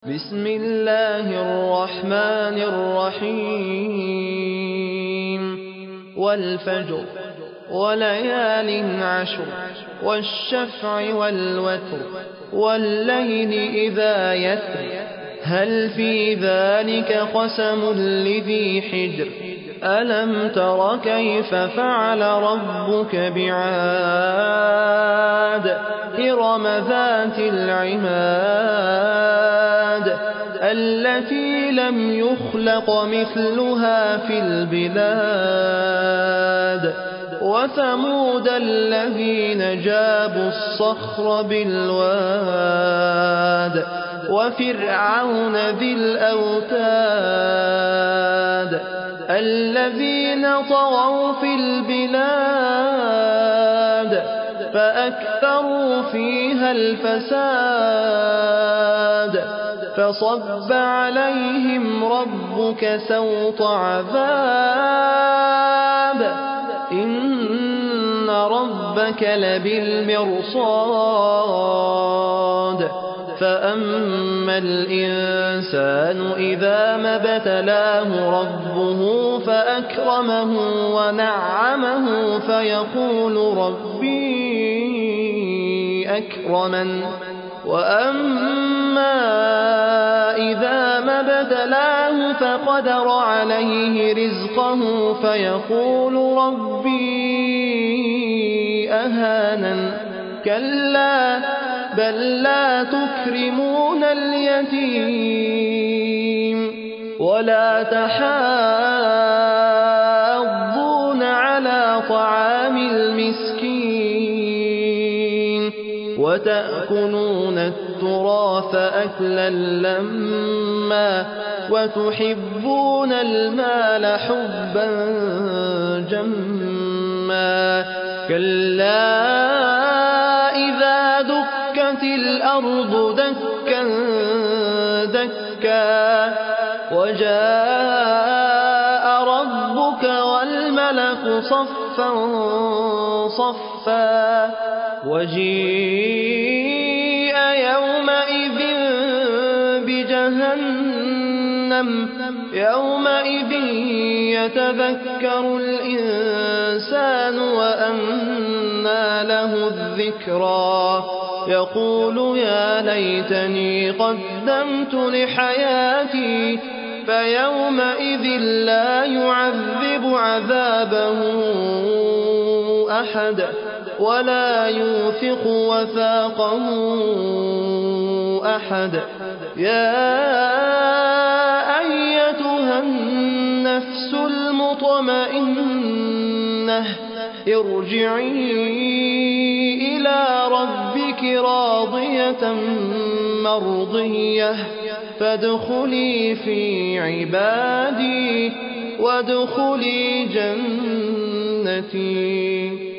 بسم الله الرحمن الرحيم والفجر وليال عشر والشفع والوتر والليل إذا يسر هل في ذلك قسم لذي حجر ألم تر كيف فعل ربك بعاد إرم ذات العماد التي لم يخلق مثلها في البلاد وثمود الذين جابوا الصخر بالواد وفرعون ذي الأوتاد الذين طغوا في البلاد فأكثروا فيها الفساد فصب عليهم ربك سوط عذاب إن ربك لبالمرصاد فأما الإنسان إذا ما ابتلاه ربه فأكرمه ونعمه فيقول ربي أكرمن وأما إذا ما ابتلاه فقدر عليه رزقه فيقول ربي أهانن كلا بل لا تكرمون اليتيم ولا تحاضون على طعام المسكين وتأكلون التراث أكلا لما وتحبون المال حبا جما كلا إذا دكت الأرض دكا دكا وجاء ربك والملك صفا صفا وجيء يومئذ بجهنم يومئذ يتذكر الإنسان وأنى له الذكرى يقول يا ليتني قدمت لحياتي فيومئذ لا يعذب عذابه أحد ولا يوثق وثاقه أحد يا أيتها النفس المطمئنة ارجعي إلى ربك راضية مرضية فادخلي في عبادي وادخلي جنتي.